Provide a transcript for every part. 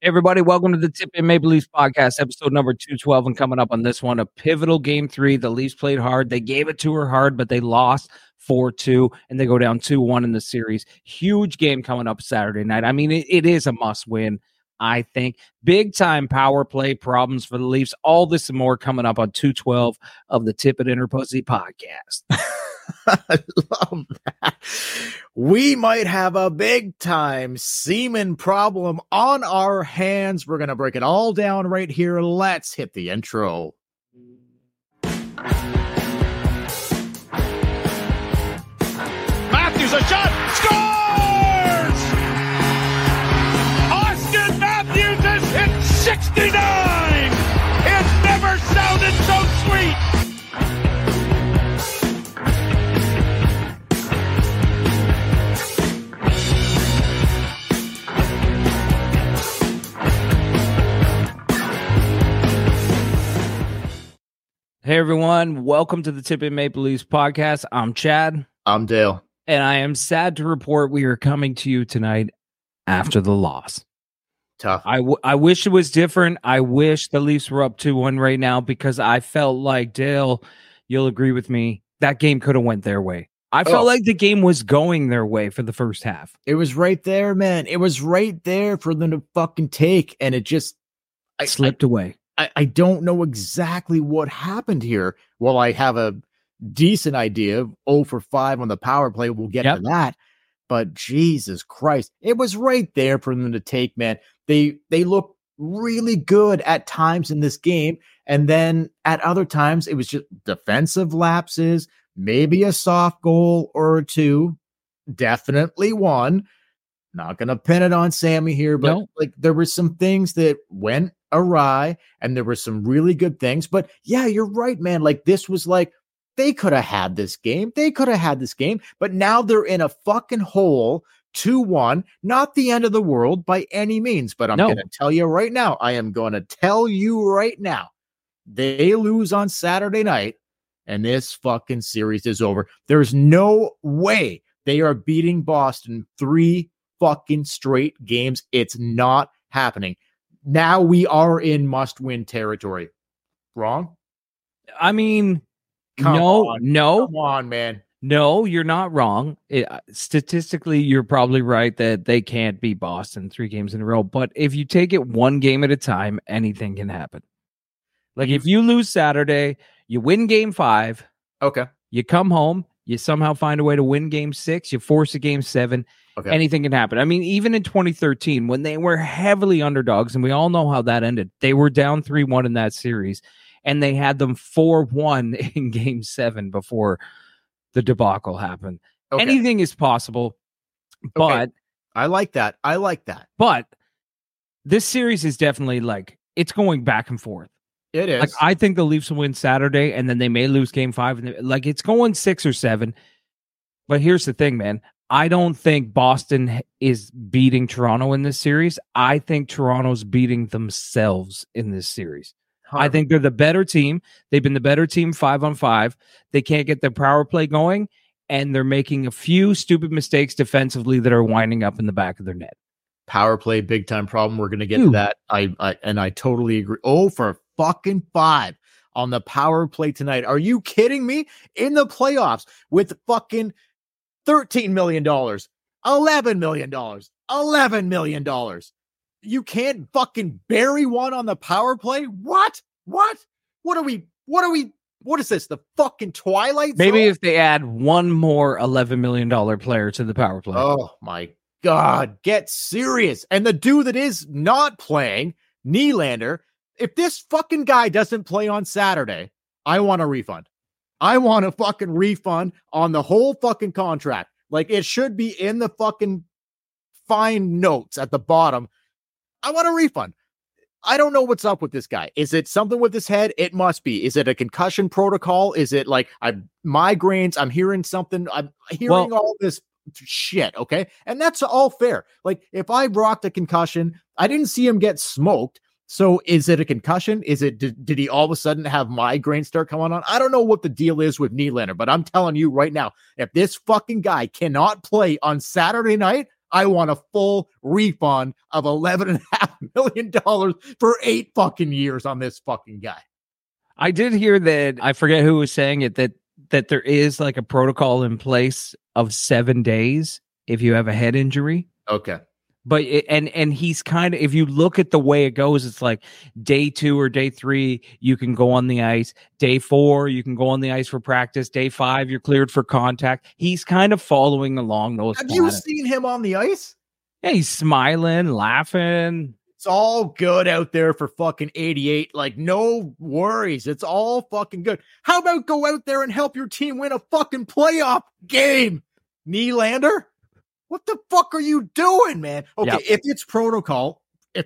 Everybody, welcome to the Tip in Maple Leafs podcast, episode number 212. And coming up on this one, a pivotal game 3. The Leafs played hard. They gave it to her hard, but they lost 4-2, and they go down 2-1 in the series. Huge game coming up Saturday night. I mean, it is a must win, I think. Big time power play problems for the Leafs. All this and more coming up on 212 of the Tip It in Her Pussy podcast. I love that. We might have a big time semen problem on our hands. We're going to break it all down right here. Let's hit the intro. Matthews, a shot, scores! Austin Matthews has hit 69! It never sounded so sweet! Hey, everyone. Welcome to the Tip in Maple Leafs podcast. I'm Chad. I'm Dale. And I am sad to report we are coming to you tonight after the loss. Tough. I wish it was different. I wish the Leafs were up 2-1 right now because I felt like, Dale, you'll agree with me, that game could have went their way. I felt like the game was going their way for the first half. It was right there, man. It was right there for them to fucking take, and it just slipped away. I don't know exactly what happened here. Well, I have a decent idea of 0 for 5 on the power play. We'll get to that. But Jesus Christ, it was right there for them to take, man. They look really good at times in this game. And then at other times, it was just defensive lapses, maybe a soft goal or two, definitely one. Not going to pin it on Sammy here, but like there were some things that went awry and there were some really good things. But yeah, you're right, man. Like this was like, they could have had this game. But now they're in a fucking hole, 2-1, not the end of the world by any means. But I'm going to tell you right now, they lose on Saturday night and this fucking series is over. There's no way they are beating Boston 3 fucking straight games. It's not happening. Now we are in must-win territory. Wrong? I mean, Come on, man. No, you're not wrong. Statistically, you're probably right that they can't beat Boston 3 games in a row. But if you take it one game at a time, anything can happen. Like if you lose Saturday, you win game 5. Okay. You come home, you somehow find a way to win game 6, you force a game 7. Okay. Anything can happen. I mean, even in 2013, when they were heavily underdogs, and we all know how that ended, they were down 3-1 in that series, and they had them 4-1 in game 7 before the debacle happened. Okay. Anything is possible, but I like that. But this series is definitely like, it's going back and forth. It is. Like, I think the Leafs will win Saturday, and then they may lose game 5. Like, it's going 6 or 7. But here's the thing, man. I don't think Boston is beating Toronto in this series. I think Toronto's beating themselves in this series. I think they're the better team. They've been the better team 5-on-5. They can't get their power play going, and they're making a few stupid mistakes defensively that are winding up in the back of their net. Power play, big time problem. We're going to get to that. I totally agree. 0 for fucking 5 on the power play tonight. Are you kidding me? In the playoffs with fucking $13 million, $11 million, $11 million. You can't fucking bury one on the power play? What is this? The fucking Twilight Zone? Maybe if they add one more $11 million player to the power play. Oh my God, get serious. And the dude that is not playing, Nylander, if this fucking guy doesn't play on Saturday, I want a refund. I want a fucking refund on the whole fucking contract. Like it should be in the fucking fine notes at the bottom. I want a refund. I don't know what's up with this guy. Is it something with his head? It must be. Is it a concussion protocol? Is it like migraines? I'm hearing something. I'm hearing all this shit. Okay. And that's all fair. Like if I rocked a concussion, I didn't see him get smoked. So is it a concussion? Is it, did he all of a sudden have migraines start coming on? I don't know what the deal is with Nylander, but I'm telling you right now, if this fucking guy cannot play on Saturday night, I want a full refund of $11.5 million for 8 fucking years on this fucking guy. I did hear that, I forget who was saying it, that there is like a protocol in place of 7 days if you have a head injury. Okay. But and he's kind of, if you look at the way it goes, it's like day 2 or day 3, you can go on the ice. Day 4, you can go on the ice for practice. Day 5, you're cleared for contact. He's kind of following along those Have patterns. you seen him on the ice? Yeah, he's smiling, laughing. It's all good out there for fucking 88. Like, no worries. It's all fucking good. How about go out there and help your team win a fucking playoff game, Nylander? What the fuck are you doing, man? Okay, Yep. if it's protocol,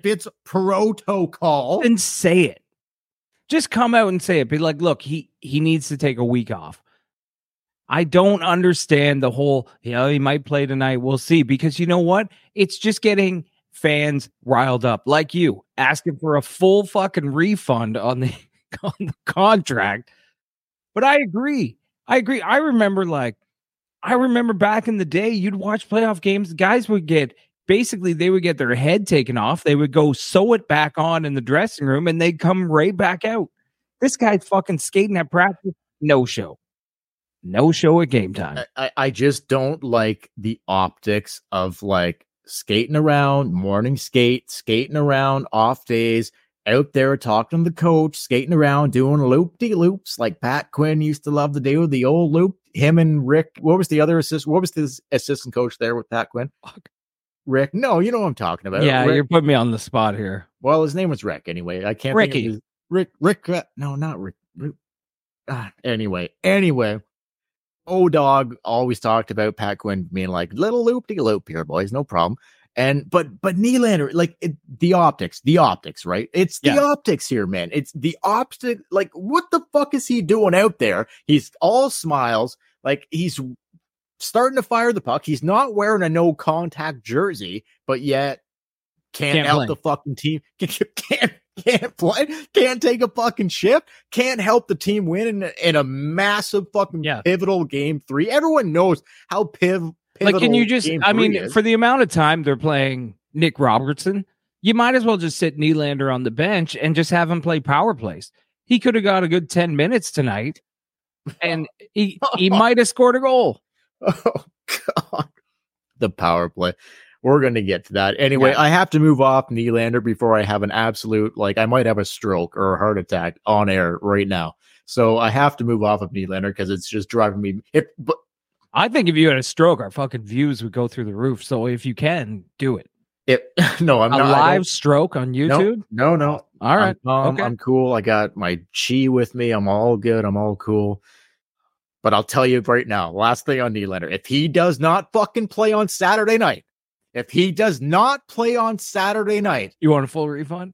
Then say it. Just come out and say it. Be like, look, he needs to take a week off. I don't understand the whole, he might play tonight. We'll see. Because you know what? It's just getting fans riled up, like you, asking for a full fucking refund on the contract. But I agree. I remember back in the day, you'd watch playoff games. Guys would get their head taken off. They would go sew it back on in the dressing room and they'd come right back out. This guy's fucking skating at practice. No show at game time. I just don't like the optics of like skating around, morning skating around, off days, out there talking to the coach, skating around, doing loop-de-loops like Pat Quinn used to love to do, the old loop. Him and Rick, what was the assistant coach there with Pat Quinn? Rick. No, you know what I'm talking about. Yeah, Rick. You're putting me on the spot here. Well, his name was Rick anyway. I can't Ricky. think of Rick. No, not Rick. Anyway. O-Dog always talked about Pat Quinn being like, little loop-de-loop here, boys, no problem. But Nylander, like the optics, right? It's the optics here, man. It's the optic. Like, what the fuck is he doing out there? He's all smiles, like he's starting to fire the puck. He's not wearing a no contact jersey, but yet can't help the fucking team. Can't play. Can't take a fucking shift. Can't help the team win in a massive fucking pivotal game 3. Everyone knows how pivotal. Like, can you just, for the amount of time they're playing Nick Robertson, you might as well just sit Nylander on the bench and just have him play power plays. He could have got a good 10 minutes tonight and he might have scored a goal. Oh, God. The power play. We're going to get to that. Anyway, I have to move off Nylander before I have an absolute, like, I might have a stroke or a heart attack on air right now. So I have to move off of Nylander because it's just driving me. I think if you had a stroke, our fucking views would go through the roof. So if you can, do it. No, I'm a not. Live stroke on YouTube? No. All right. Okay. I'm cool. I got my chi with me. I'm all good. I'm all cool. But I'll tell you right now, last thing on Nylander, if he does not fucking play on Saturday night, you want a full refund?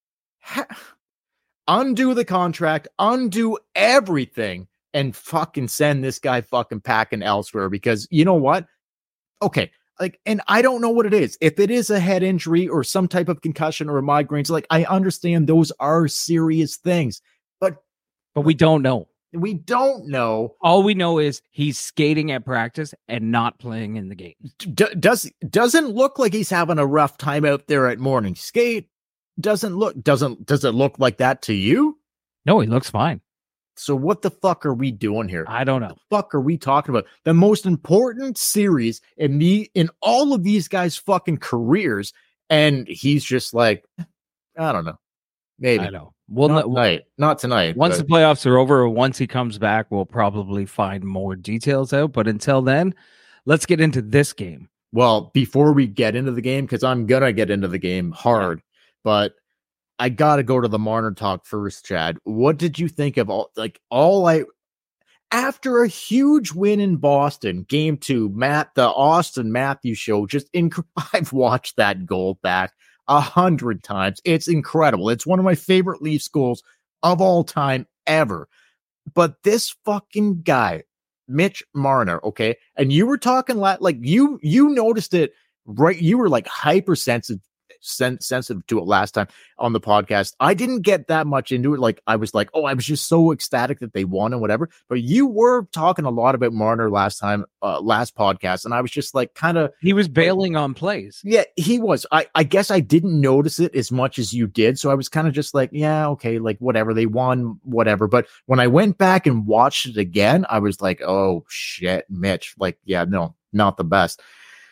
Undo the contract, undo everything, and fucking send this guy fucking packing elsewhere, because you know what? Okay. Like, and I don't know what it is. If it is a head injury or some type of concussion or migraines, like, I understand those are serious things, but we don't know. We don't know. All we know is he's skating at practice and not playing in the game. Doesn't look like he's having a rough time out there at morning skate. Does it look like that to you? No, he looks fine. So what the fuck are we doing here? I don't know. What the fuck are we talking about? The most important series in all of these guys' fucking careers, and he's just like, I don't know. Maybe. I know. Well, not tonight. Once the playoffs are over, or once he comes back, we'll probably find more details out. But until then, let's get into this game. Well, before we get into the game, because I'm gonna get into the game hard, but I gotta go to the Marner talk first, Chad. What did you think of after a huge win in Boston, game 2, the Austin Matthews show, I've watched that goal back 100 times. It's incredible. It's one of my favorite Leafs goals of all time ever. But this fucking guy, Mitch Marner, okay, and you were talking like you noticed it, right? You were like hypersensitive sensitive to it last time on the podcast. I didn't get that much into it. Like I was like, oh, I was just so ecstatic that they won and whatever. But you were talking a lot about Marner last podcast, and I was just like, kind of, he was bailing on plays. Yeah, he was. I guess I didn't notice it as much as you did, so I was kind of just like, yeah, okay, like whatever, they won, whatever. But when I went back and watched it again, I was like, oh shit, Mitch, like, yeah, no, not the best.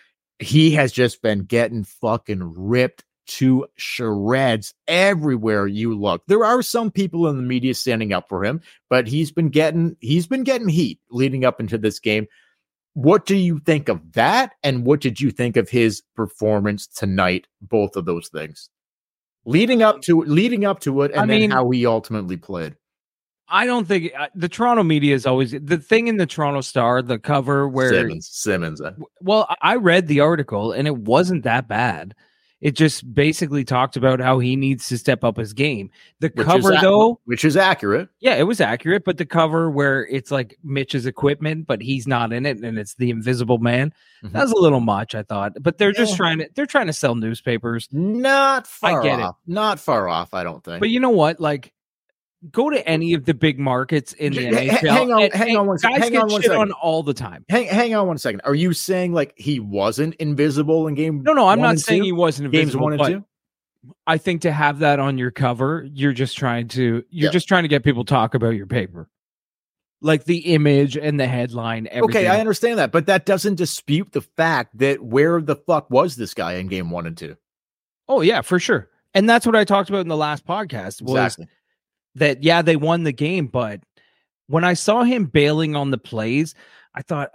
He has just been getting fucking ripped to shreds everywhere you look. There are some people in the media standing up for him, but he's been getting heat leading up into this game. What do you think of that? And what did you think of his performance tonight? Both of those things leading up to it, and then how he ultimately played. I don't think the Toronto media is always the thing in the Toronto Star, the cover where Simmons. Well, I read the article and it wasn't that bad. It just basically talked about how he needs to step up his game. The cover, though, which is accurate. Yeah, it was accurate. But the cover where it's like Mitch's equipment, but he's not in it, and it's the Invisible Man. Mm-hmm. That was a little much, I thought. But they're just trying to sell newspapers. Not far I get off. It. Not far off, I don't think. But you know what? Like, go to any of the big markets in the NHL. Hang on one second. Guys get shit on all the time. Hang on 1 second. Are you saying like he wasn't invisible in game? No, I'm not saying he wasn't invisible. Games 1 and 2. I think to have that on your cover, you're just trying to get people to talk about your paper. Like the image and the headline, everything. Okay, I understand that, but that doesn't dispute the fact that where the fuck was this guy in game 1 and 2? Oh yeah, for sure. And that's what I talked about in the last podcast. Was exactly. That, yeah, they won the game, but when I saw him bailing on the plays, I thought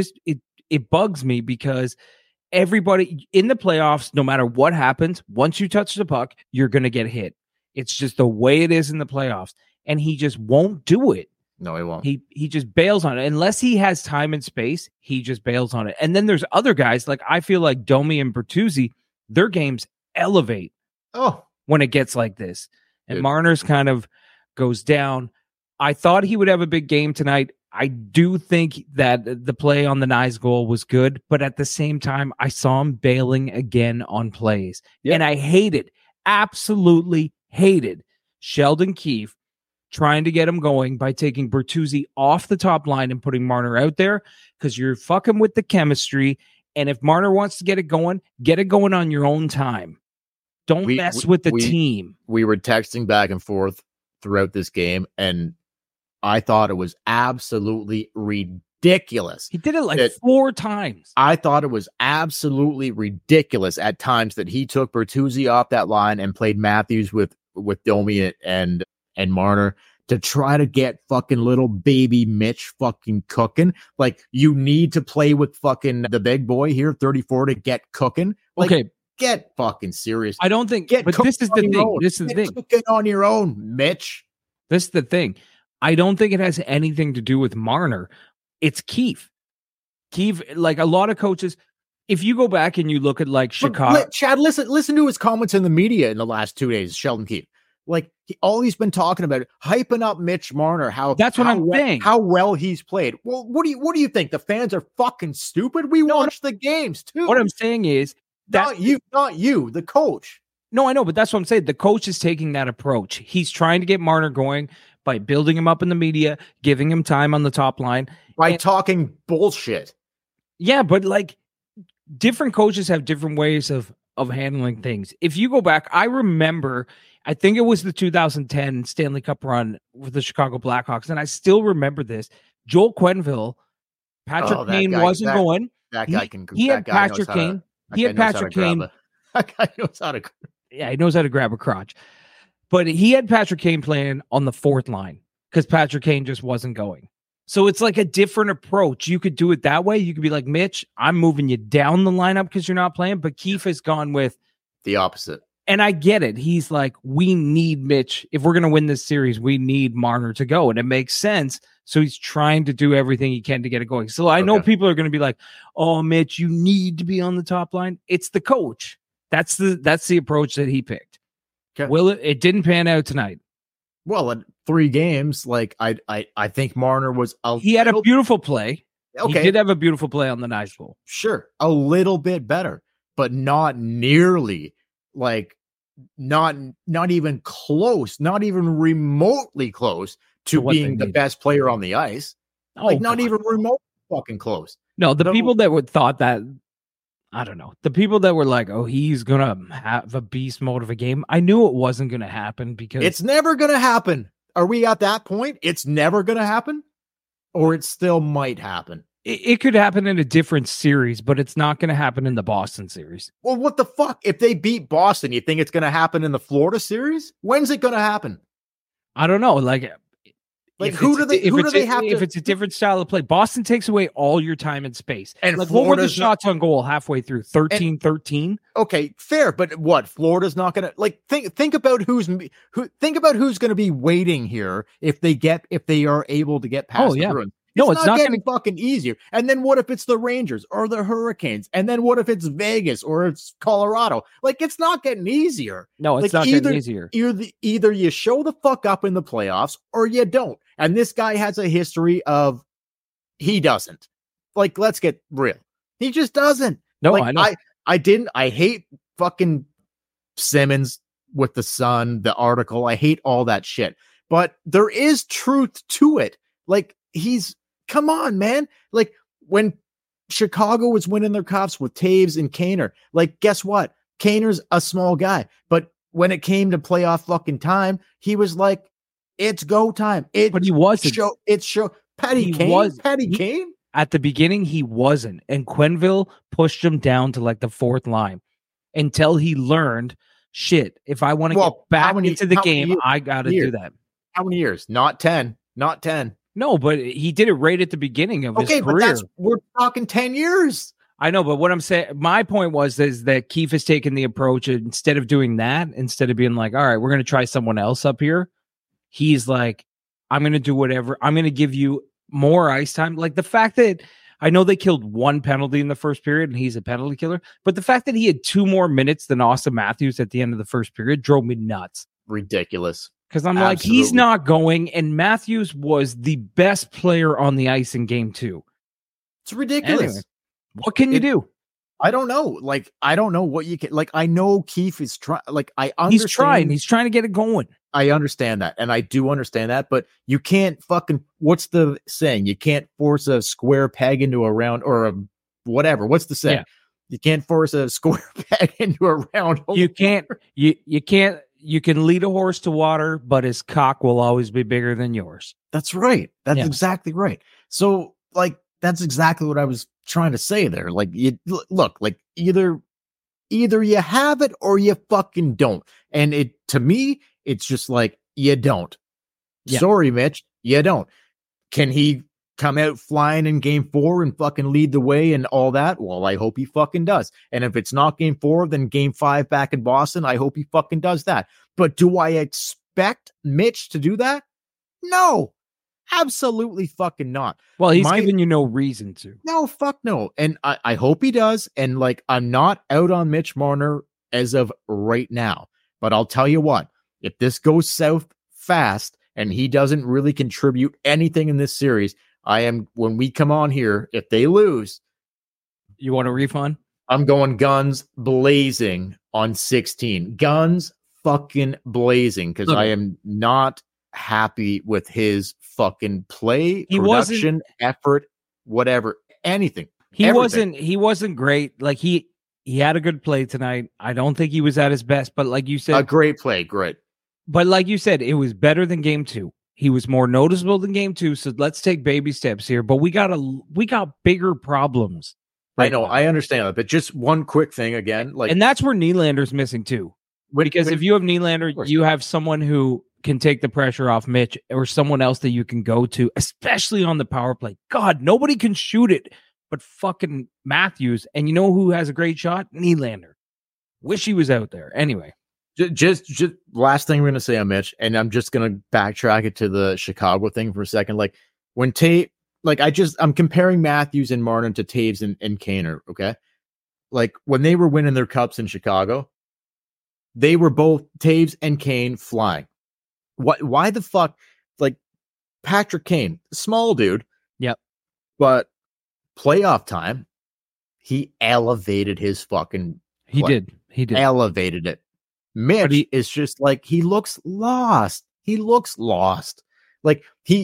it bugs me because everybody in the playoffs, no matter what happens, once you touch the puck, you're going to get hit. It's just the way it is in the playoffs, and he just won't do it. No, he won't. He just bails on it. Unless he has time and space, he just bails on it. And then there's other guys, like I feel like Domi and Bertuzzi, their games elevate when it gets like this. And Marner's kind of goes down. I thought he would have a big game tonight. I do think that the play on the Nyes goal was good, but at the same time, I saw him bailing again on plays. Yep. And I absolutely hated Sheldon Keefe trying to get him going by taking Bertuzzi off the top line and putting Marner out there, because you're fucking with the chemistry. And if Marner wants to get it going on your own time. Don't mess with the team. We were texting back and forth throughout this game, and I thought it was absolutely ridiculous. He did it like 4 times. I thought it was absolutely ridiculous at times that he took Bertuzzi off that line and played Matthews with Domi and Marner to try to get fucking little baby Mitch fucking cooking. Like, you need to play with fucking the big boy here, 34, to get cooking. Like, okay. Get fucking serious. I don't think, but this is the thing. This is the thing. Get on your own, Mitch. This is the thing. I don't think it has anything to do with Marner. It's Keefe. Keefe, like a lot of coaches, if you go back and you look at like Chicago. Chad, listen to his comments in the media in the last 2 days, Sheldon Keefe. Like, all he's been talking about, hyping up Mitch Marner, that's what I'm saying. How well he's played. Well, what do you think? The fans are fucking stupid? We watch the games too. What I'm saying is, not you, the coach. No, I know, but that's what I'm saying. The coach is taking that approach. He's trying to get Marner going by building him up in the media, giving him time on the top line. By talking bullshit. Yeah, but like different coaches have different ways of handling things. If you go back, I remember, I think it was the 2010 Stanley Cup run with the Chicago Blackhawks, and I still remember this. Joel Quenneville, Patrick Kane wasn't going. That guy can. He had Patrick Kane. He had Patrick Kane. That guy knows how to. Yeah, he knows how to grab a crotch. But he had Patrick Kane playing on the 4th line because Patrick Kane just wasn't going. So it's like a different approach. You could do it that way. You could be like, Mitch, I'm moving you down the lineup because you're not playing. But Keefe has gone with the opposite. And I get it. He's like, we need Mitch. If we're going to win this series, we need Marner to go. And it makes sense. So he's trying to do everything he can to get it going. So I know people are going to be like, oh, Mitch, you need to be on the top line. It's the coach. That's the approach that he picked. Okay. Well, it didn't pan out tonight. Well, in 3 games, like I think Marner was he had a beautiful play. Okay. He did have a beautiful play on the Nyes goal. Sure. A little bit better, but not nearly like not even close, not even remotely close to being the best player on the ice. Not even remotely fucking close. No, the people that would thought that, I don't know, the people that were like, oh, he's gonna have a beast mode of a game. I knew it wasn't gonna happen because it's never gonna happen. Are we at that point? It's never gonna happen, or it still might happen. It could happen in a different series, but it's not going to happen in the Boston series. Well, what the fuck? If they beat Boston, you think it's going to happen in the Florida series? When's it going to happen? I don't know. Who do they have to? If it's a different style of play, Boston takes away all your time and space. And what were the shots on goal halfway through? 13-13? Okay, fair, but what? Florida's not going to think about who's going to be waiting here if they are able to get past the Bruins. It's not getting fucking easier. And then what if it's the Rangers or the Hurricanes? And then what if it's Vegas or it's Colorado? It's not getting easier. No, it's not getting easier. Either you show the fuck up in the playoffs or you don't. And this guy has a history of he doesn't. Let's get real. He just doesn't. No, I know. I hate fucking Simmons with the Sun, the article. I hate all that shit. But there is truth to it. Come on, man. When Chicago was winning their cups with Taves and Kaner, guess what? Kaner's a small guy. But when it came to playoff fucking time, he was like, it's go time. But he wasn't. Patty Kane? At the beginning, he wasn't. And Quenneville pushed him down to the fourth line until he learned, shit, if I want to get back into the game, I got to do that. How many years? Not 10. Not 10. No, but he did it right at the beginning of his career. But we're talking 10 years. I know, but what I'm saying, my point is that Keefe has taken the approach instead of doing that, instead of being like, all right, we're going to try someone else up here. He's like, I'm going to do whatever. I'm going to give you more ice time. The fact that I know they killed one penalty in the first period and he's a penalty killer, but the fact that he had 2 more minutes than Austin Matthews at the end of the first period drove me nuts. Ridiculous. Because I'm like, he's not going, and Matthews was the best player on the ice in game 2. It's ridiculous. Anyway, what can you do? I don't know. I don't know what you can. I know Keefe is trying. I understand. He's trying to get it going. I understand that, and I do understand that, but you can't fucking. What's the saying? You can't force a square peg into a round or a whatever. What's the saying? Yeah. You can't force a square peg into a round hole. You can't. You can't. You can lead a horse to water, but his cock will always be bigger than yours. That's right. That's exactly right. So, that's exactly what I was trying to say there. You look, either you have it or you fucking don't. And to me, it's just you don't. Yeah. Sorry, Mitch, you don't. Can he come out flying in game 4 and fucking lead the way and all that? Well, I hope he fucking does. And if it's not game 4, then game 5 back in Boston, I hope he fucking does that. But do I expect Mitch to do that? No, absolutely fucking not. Well, he's giving you no reason to. No, fuck no. And I hope he does. And I'm not out on Mitch Marner as of right now, but I'll tell you what, if this goes south fast and he doesn't really contribute anything in this series, when we come on here, if they lose, you want a refund? I'm going guns blazing on 16. Guns fucking blazing, because I am not happy with his fucking play, production, effort, whatever, anything. He wasn't great. He had a good play tonight. I don't think he was at his best, but like you said, a great play, great. But like you said, it was better than game 2. He was more noticeable than game 2, so let's take baby steps here. But we got bigger problems. Right, I know, now. I understand that, but just one quick thing again, and that's where Nylander's missing too. Because if you have Nylander, you have someone who can take the pressure off Mitch, or someone else that you can go to, especially on the power play. God, nobody can shoot it but fucking Matthews. And you know who has a great shot? Nylander. Wish he was out there. Anyway. Just last thing we're going to say on Mitch, and I'm just going to backtrack it to the Chicago thing for a second. When I'm comparing Matthews and Martin to Taves and Kaner, okay? When they were winning their cups in Chicago, they were both Taves and Kane flying. Why the fuck? Patrick Kane, small dude. Yep. But playoff time, he elevated his fucking play. He did. Elevated it. Mitch is just like, he looks lost. Like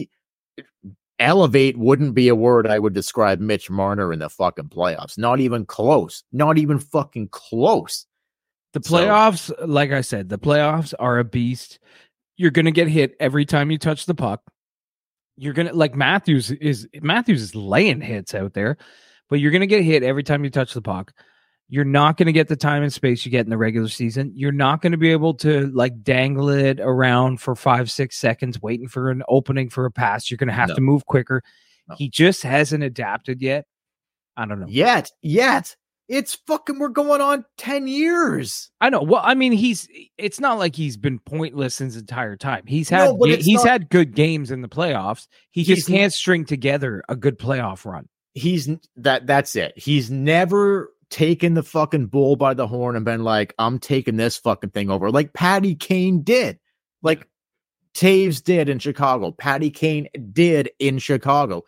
elevate wouldn't be a word I would describe Mitch Marner in the fucking playoffs. Not even close. Not even fucking close. The playoffs, like I said, the playoffs are a beast. You're going to get hit every time you touch the puck. You're going to, like, Matthews is laying hits out there, but you're going to get hit every time you touch the puck. You're not going to get the time and space you get in the regular season. You're not going to be able to, like, dangle it around for 5-6 seconds waiting for an opening for a pass. You're going to have to move quicker. No. He just hasn't adapted yet. I don't know. Yet. It's fucking, we're going on 10 years. I know. Well, I mean, it's not like he's been pointless his entire time. He's had good games in the playoffs. He just can't string together a good playoff run. That's it. He's never taken the fucking bull by the horn and been like, I'm taking this fucking thing over, like Patty Kane did, like Taves did in Chicago. Patty Kane did in Chicago.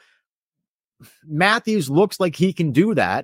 Matthews looks like he can do that.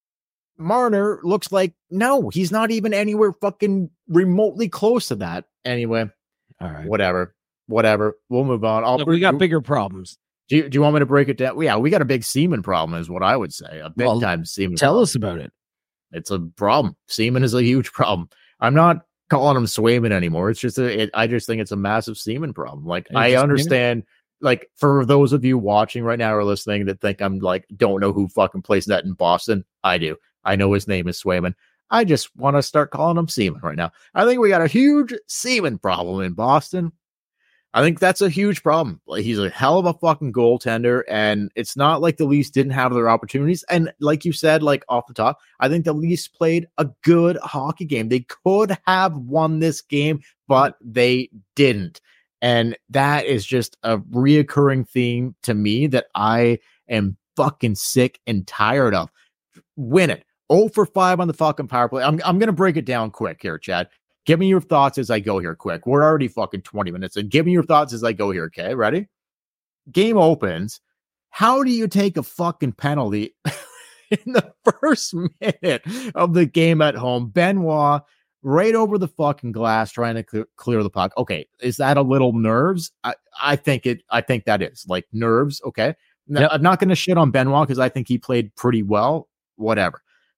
Marner looks like, no, he's not even anywhere fucking remotely close to that. Anyway, all right, whatever. We'll move on. Look, we got bigger problems. Do you want me to break it down? Yeah, we got a big semen problem, is what I would say. A big time semen. Tell problem. us about it. It's a problem. Semen is a huge problem. I'm not calling him Swayman anymore. It's just I just think it's a massive semen problem. Like, I understand. Like, for those of you watching right now or listening that think I'm like, don't know who fucking plays that in Boston, I do. I know his name is Swayman. I just want to start calling him Seaman right now. I think we got a huge semen problem in Boston. I think that's a huge problem. Like, he's a hell of a fucking goaltender, and it's not like the Leafs didn't have their opportunities. And like you said, like off the top, I think the Leafs played a good hockey game. They could have won this game, but they didn't. And that is just a reoccurring theme to me that I am fucking sick and tired of. Win it. 0 for 5 on the fucking power play. I'm going to break it down quick here, Chad. Give me your thoughts as I go here quick. We're already fucking 20 minutes in. Give me your thoughts as I go here, okay? Ready? Game opens. How do you take a fucking penalty in the first minute of the game at home? Benoit right over the fucking glass trying to clear the puck. Okay, is that a little nerves? I think that is. Like, nerves, okay? Now, yep. I'm not going to shit on Benoit because I think he played pretty well. Whatever.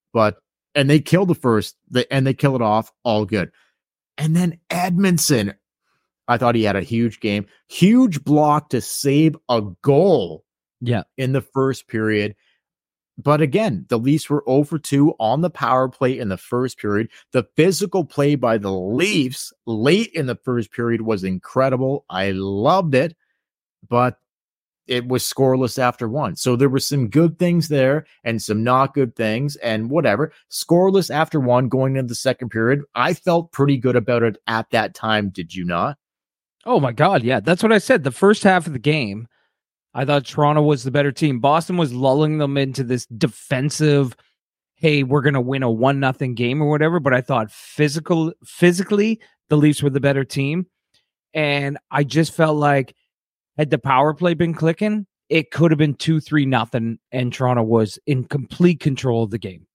And they killed the first, and they kill it off. All good. And then Edmondson, I thought he had a huge game. Huge block to save a goal in the first period. But again, the Leafs were 0 for 2 on the power play in the first period. The physical play by the Leafs late in the first period was incredible. I loved it, but it was scoreless after one. So there were some good things there and some not good things and whatever. Scoreless after one going into the second period. I felt pretty good about it at that time. Did you not? Oh my God. Yeah. That's what I said. The first half of the game, I thought Toronto was the better team. Boston was lulling them into this defensive, hey, we're going to win a 1-0 game or whatever. But I thought physically, the Leafs were the better team. And I just felt like, had the power play been clicking, it could have been 2-3-0, and Toronto was in complete control of the game.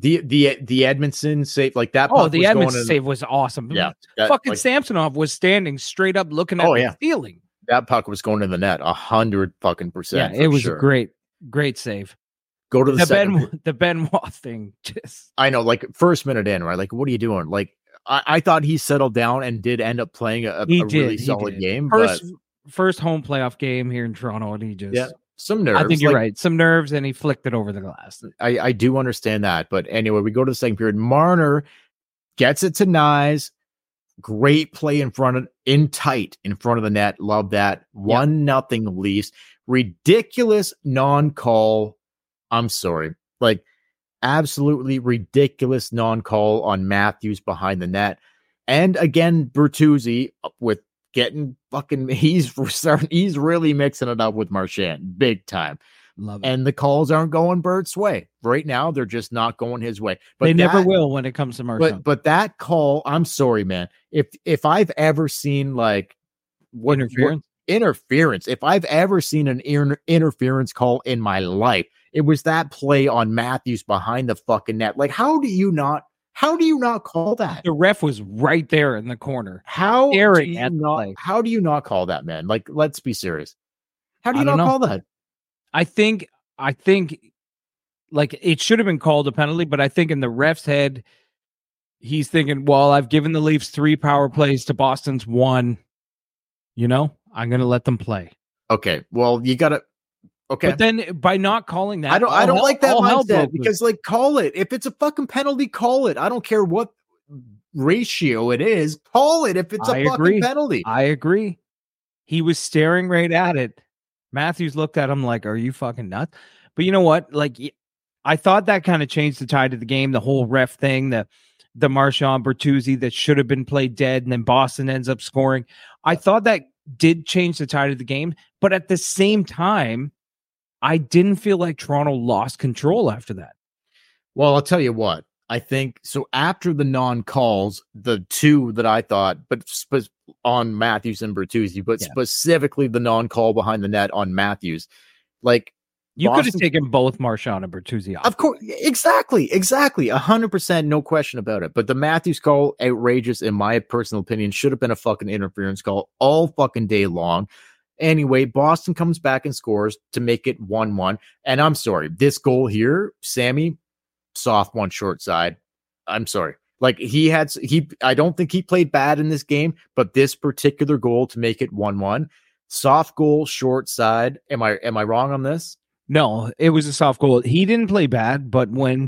The Edmondson save, like that. Oh, the Edmondson save was awesome. Yeah, fucking Samsonov was standing straight up, looking at the ceiling. That puck was going to the net 100%. Yeah, it was a great save. Go to the Benoit thing. Just I know, like first minute in, right? Like, what are you doing? Like, I thought he settled down and did end up playing a really solid game. First home playoff game here in Toronto, and he just some nerves. I think you're right, some nerves, and he flicked it over the glass. I do understand that, but anyway, we go to the second period. Marner gets it to Nyes. Great play in front of the net. Love that. 1-0 Leafs. Ridiculous non-call. I'm sorry, like absolutely ridiculous non-call on Matthews behind the net, and again Bertuzzi with. Getting fucking, he's really mixing it up with Marchand big time. Love it. And the calls aren't going Bert's way right now. They're just not going his way. But they never will when it comes to Marchand. But that call, I'm sorry, man. If I've ever seen like interference, if I've ever seen an interference call in my life, it was that play on Matthews behind the fucking net. Like, how do you not How do you not call that? The ref was right there in the corner. How do staring at the play. how do you not call that, man? Like, let's be serious. How do you I don't not know. call that? I think like it should have been called a penalty, but I think in the ref's head, he's thinking, well, I've given the Leafs 3 power plays to Boston's 1. You know, I'm going to let them play. Okay. Well, you got to. Okay. But then by not calling that, I don't like that mindset, because because, like, call it. If it's a fucking penalty, call it. I don't care what ratio it is. Call it if it's a fucking penalty. I agree. He was staring right at it. Matthews looked at him like, are you fucking nuts? But you know what? Like, I thought that kind of changed the tide of the game, the whole ref thing, the Marchand Bertuzzi that should have been played dead, and then Boston ends up scoring. I thought that did change the tide of the game, but at the same time, I didn't feel like Toronto lost control after that. Well, I'll tell you what. I think so. After the non-calls, the 2 that I thought, but on Matthews and Bertuzzi, but specifically the non-call behind the net on Matthews, like, you could have taken both Marchand and Bertuzzi off. Of course, exactly, 100%, no question about it. But the Matthews call, outrageous in my personal opinion, should have been a fucking interference call all fucking day long. Anyway, Boston comes back and scores to make it 1-1. And I'm sorry, this goal here, Sammy, soft one short side. I'm sorry. Like, I don't think he played bad in this game, but this particular goal to make it 1-1, soft goal, short side. Am I wrong on this? No, it was a soft goal. He didn't play bad, but when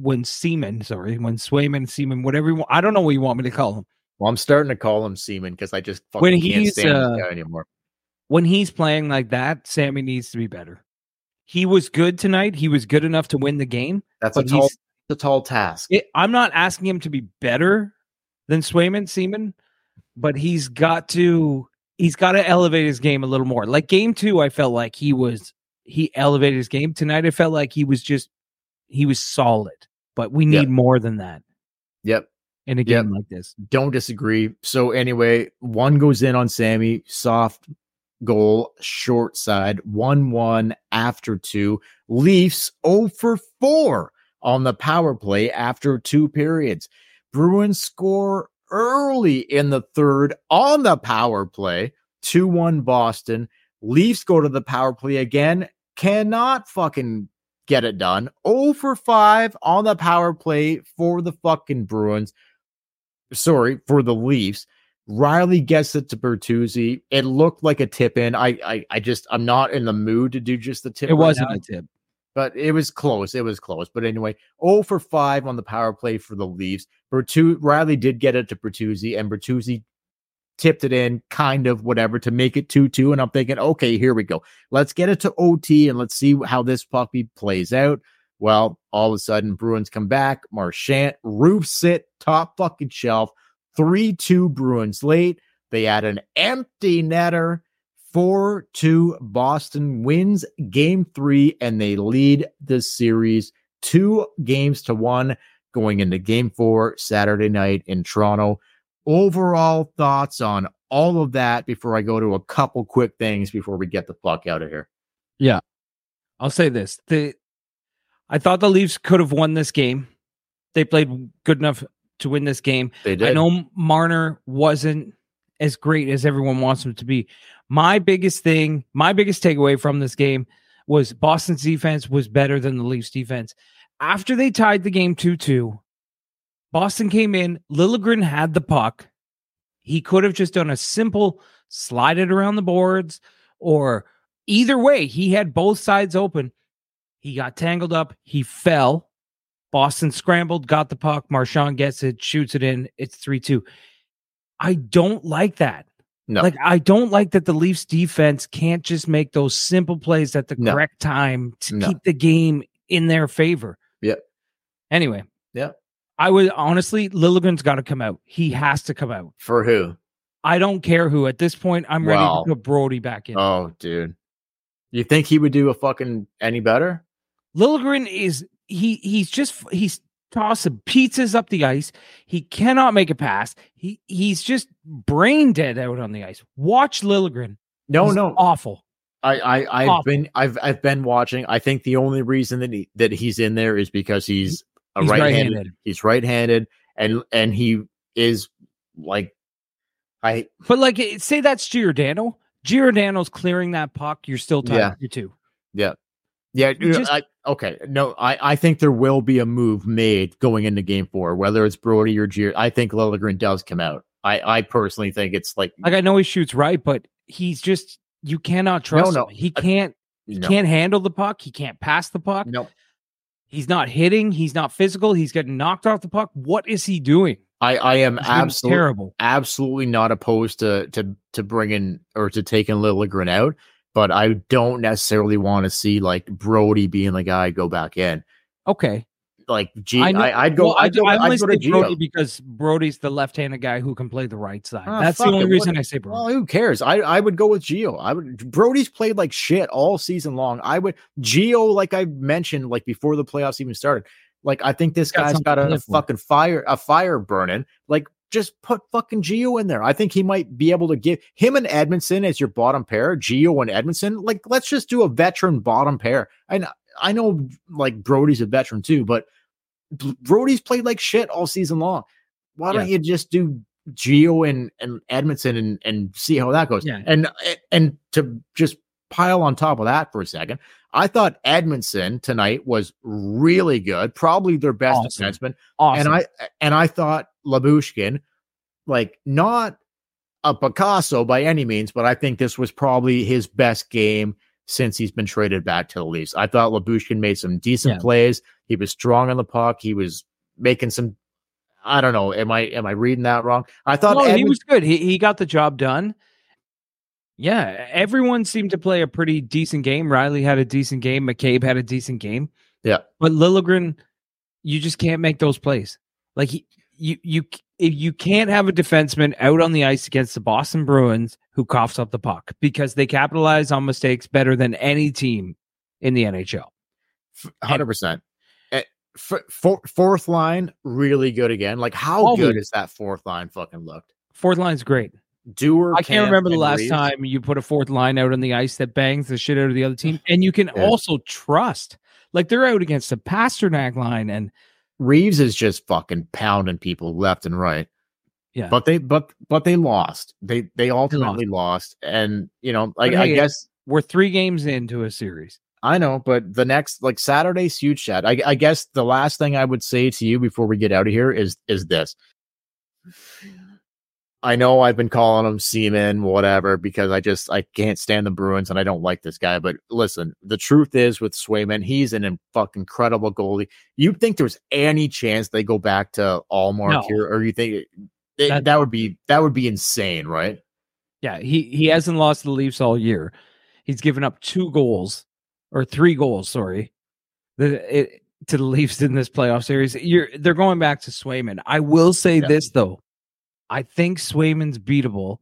Swayman, whatever I don't know what you want me to call him. Well, I'm starting to call him Seaman because I just fucking can't stand this guy anymore. When he's playing like that, Sammy needs to be better. He was good tonight. He was good enough to win the game. That's a tall task. I'm not asking him to be better than Seaman, but he's got to elevate his game a little more. Like game 2, I felt like he elevated his game. Tonight, I felt like he was solid, but we need more than that. Yep. In a game like this. Don't disagree. So anyway, 1 goes in on Sammy, soft goal, short side, 1-1 after 2. Leafs 0 for 4 on the power play after 2 periods. Bruins score early in the 3rd on the power play, 2-1 Boston. Leafs go to the power play again, cannot fucking get it done. 0 for 5 on the power play for the fucking Bruins. Sorry, for the Leafs. Riley gets it to Bertuzzi. It looked like a tip in. I'm not in the mood to do just the tip. It wasn't a tip, but it was close. But anyway, 0 for 5 on the power play for the Leafs. Riley did get it to Bertuzzi, and Bertuzzi tipped it in, kind of whatever, to make it 2-2. And I'm thinking, okay, here we go. Let's get it to OT and let's see how this puppy plays out. Well, all of a sudden, Bruins come back. Marchand roofs it, top fucking shelf. 3-2 Bruins late. They add an empty netter. 4-2 Boston wins game 3, and they lead the series 2-1 going into game 4 Saturday night in Toronto. Overall thoughts on all of that before I go to a couple quick things before we get the fuck out of here. Yeah. I'll say this. I thought the Leafs could have won this game. They played good enough to win this game. They did. I know Marner wasn't as great as everyone wants him to be. My biggest takeaway from this game was Boston's defense was better than the Leafs defense. After they tied the game 2-2, Boston came in. Liljegren had the puck. He could have just done a simple slide it around the boards, or either way, he had both sides open. He got tangled up. He fell. Boston scrambled, got the puck. Marchand gets it, shoots it in. It's 3-2. I don't like that. No. Like, I don't like that the Leafs defense can't just make those simple plays at the correct time to keep the game in their favor. Yep. Anyway. Yep. I would honestly, Liljegren's got to come out. He has to come out. For who? I don't care who. At this point, I'm ready to put Brody back in. Oh, dude. You think he would do a fucking any better? Liljegren is, he's tossing pizzas up the ice. He cannot make a pass. He's just brain dead out on the ice. Watch Liljegren. No. Awful. I've been watching. I think the only reason that he's in there is because he's He's right-handed. He's right-handed, and he is like But like, say that's Giordano. Giordano's clearing that puck. You're still tied. You're two. Yeah. Yeah. Okay. No, I think there will be a move made going into game 4, whether it's Brody or Gio. I think Liljegren does come out. I personally think it's like I know he shoots right, but he's just, you cannot trust him. He can't handle the puck. He can't pass the puck. No. He's not hitting. He's not physical. He's getting knocked off the puck. What is he doing? I am absolutely not opposed to bringing or to taking Liljegren out, but I don't necessarily want to see like Brody being the guy go back in. Okay. Like I'd go to Gio because Brody's the left-handed guy who can play the right side. That's the only reason I say Brody. Well, who cares? I would go with Gio. Brody's played like shit all season long. Gio, like I mentioned, like before the playoffs even started. Like I think this guy's got a fucking fire burning. Like just put fucking Gio in there. I think he might be able to give him and Edmondson as your bottom pair. Gio and Edmondson. Like let's just do a veteran bottom pair. And I know like Brody's a veteran too, but Brody's played like shit all season long. Why don't you just do Gio and Edmondson and see how that goes? Yeah. And to just pile on top of that for a second, I thought Edmondson tonight was really good, probably their best defenseman. Awesome. And I thought Lyubushkin, like not a Picasso by any means, but I think this was probably his best game since he's been traded back to the Leafs. I thought Lyubushkin made some decent plays. He was strong on the puck. He was making some, I don't know. Am I reading that wrong? I thought he was good. He got the job done. Yeah. Everyone seemed to play a pretty decent game. Riley had a decent game. McCabe had a decent game. Yeah. But Liljegren, you just can't make those plays. Like you can't have a defenseman out on the ice against the Boston Bruins who coughs up the puck because they capitalize on mistakes better than any team in the NHL. 100%. Fourth line, really good again. Like how good is that fourth line fucking looked? Fourth line's great. I can't remember the last time you put a fourth line out on the ice that bangs the shit out of the other team. And you can also trust, like they're out against the Pasternak line and Reeves is just fucking pounding people left and right. Yeah. But they lost. They ultimately lost. And you know, like I guess we're 3 games into a series. I know, but the next like Saturday's huge chat. I guess the last thing I would say to you before we get out of here is this. I know I've been calling him Seaman, whatever, because I can't stand the Bruins and I don't like this guy. But listen, the truth is with Swayman, he's an fucking incredible goalie. You think there's any chance they go back to Allmark here, or you think that would be insane, right? Yeah, he hasn't lost to the Leafs all year. He's given up 2 goals or 3 goals, sorry, to the Leafs in this playoff series. They're going back to Swayman. I will say this though. I think Swayman's beatable,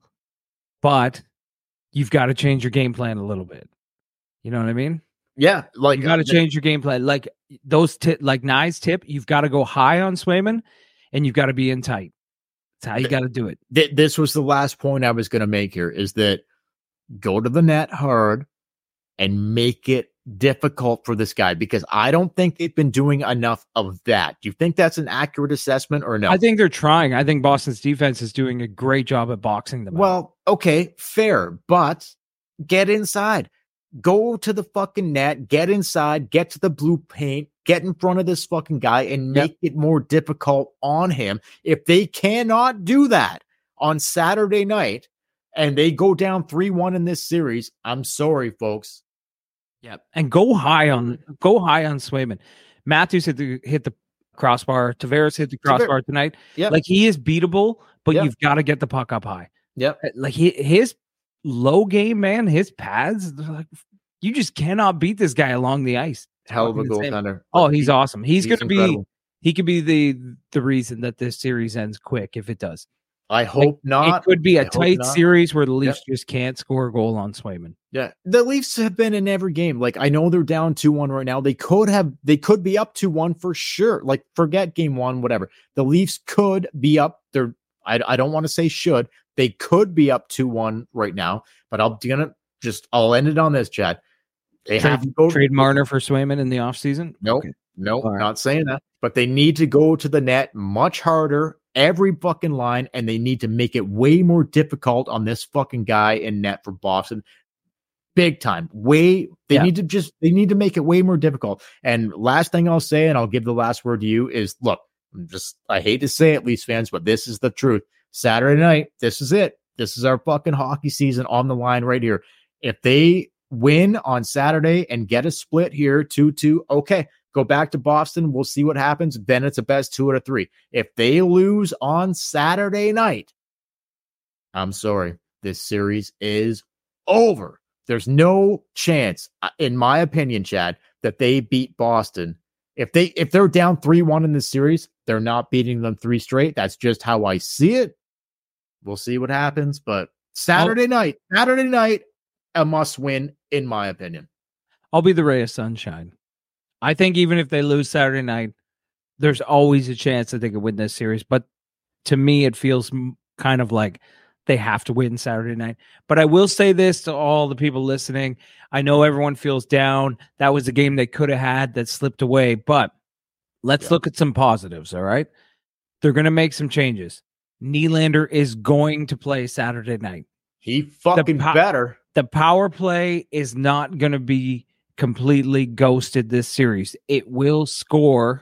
but you've got to change your game plan a little bit. You know what I mean? Yeah, like you got to change your game plan. Like those like Nye's tip, you've got to go high on Swayman, and you've got to be in tight. That's how you got to do it. This was the last point I was going to make here: is that go to the net hard and make it difficult for this guy, because I don't think they've been doing enough of that. Do you think that's an accurate assessment or no? I think they're trying. I think Boston's defense is doing a great job at boxing them out. Okay, fair, but get inside. Go to the fucking net, get inside, get to the blue paint, get in front of this fucking guy and make it more difficult on him. If they cannot do that on Saturday night and they go down 3-1 in this series, I'm sorry, folks. Yeah, and go high on Swayman. Matthews hit the crossbar. Tavares hit the crossbar tonight. Yeah, like he is beatable, but you've got to get the puck up high. Yeah, like his low game, man, his pads. Like, you just cannot beat this guy along the ice. Hell of a goaltender. Oh, he's awesome. He's going to be. He could be the reason that this series ends quick if it does. I hope not. It could be a tight series where the Leafs just can't score a goal on Swayman. Yeah, the Leafs have been in every game. Like I know they're down 2-1 right now. They could be up 2-1 for sure. Like forget game 1, whatever. The Leafs could be up. I don't want to say should. They could be up 2-1 right now. But I'll end it on this, Chad. They have to go trade Marner for Swayman in the offseason. Nope. Okay. Nope, All right. not saying that. But they need to go to the net much harder, every fucking line, and they need to make it way more difficult on this fucking guy in net for Boston. Big time. They need to make it way more difficult. And last thing I'll say, and I'll give the last word to you, is look, I hate to say it, Leafs fans, but this is the truth. Saturday night, this is it. This is our fucking hockey season on the line right here. If they win on Saturday and get a split here, 2-2, okay, go back to Boston. We'll see what happens. Then it's a best 2 out of 3. If they lose on Saturday night, I'm sorry, this series is over. There's no chance, in my opinion, Chad, that they beat Boston. If they're down 3-1 in this series, they're not beating them 3 straight. That's just how I see it. We'll see what happens. But Saturday night, a must win, in my opinion. I'll be the ray of sunshine. I think even if they lose Saturday night, there's always a chance that they could win this series. But to me, it feels kind of like they have to win Saturday night. But I will say this to all the people listening. I know everyone feels down. That was a game they could have had that slipped away. But let's look at some positives, all right? They're going to make some changes. Nylander is going to play Saturday night. He fucking better. The power play is not going to be completely ghosted this series. It will score.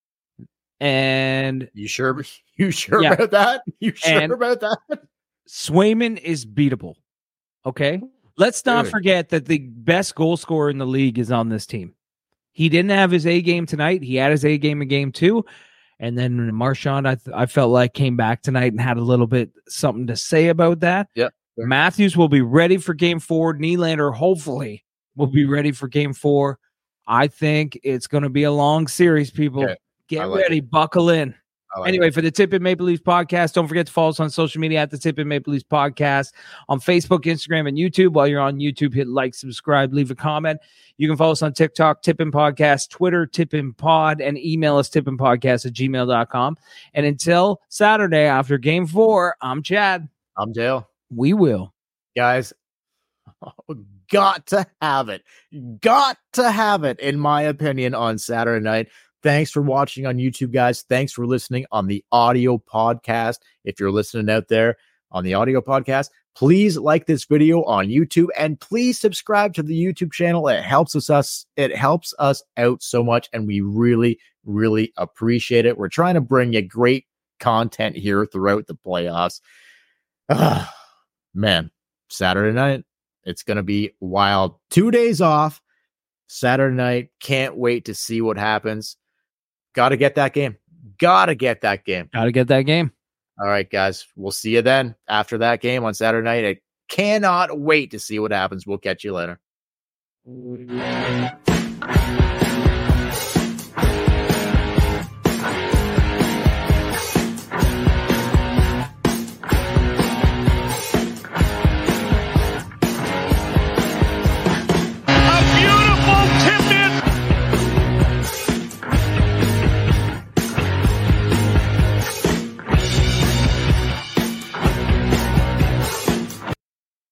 And you sure about that? You sure about that? Swayman is beatable. Okay. Let's not forget that the best goal scorer in the league is on this team. He didn't have his A game tonight. He had his A game in game 2. And then Marchand, I felt like, came back tonight and had a little bit something to say about that. Yep. Matthews will be ready for game 4. Nylander, hopefully, will be ready for game 4. I think it's going to be a long series, people. Okay. Get ready. Buckle in. Anyway, for the Tip-In Maple Leafs podcast, don't forget to follow us on social media at the Tip-In Maple Leafs podcast on Facebook, Instagram, and YouTube. While you're on YouTube, hit like, subscribe, leave a comment. You can follow us on TikTok, Tip-In Podcast, Twitter, Tip-In Pod, and email us tipinpodcast@gmail.com. And until Saturday after Game 4, I'm Chad. I'm Dale. We will. Guys, got to have it. Got to have it, in my opinion, on Saturday night. Thanks for watching on YouTube, guys. Thanks for listening on the audio podcast. If you're listening out there on the audio podcast, please like this video on YouTube and please subscribe to the YouTube channel. It helps us out so much, and we really, really appreciate it. We're trying to bring you great content here throughout the playoffs. Man, Saturday night, it's going to be wild. 2 days off. Saturday night, can't wait to see what happens. Got to get that game. Got to get that game. All right, guys. We'll see you then after that game on Saturday night. I cannot wait to see what happens. We'll catch you later.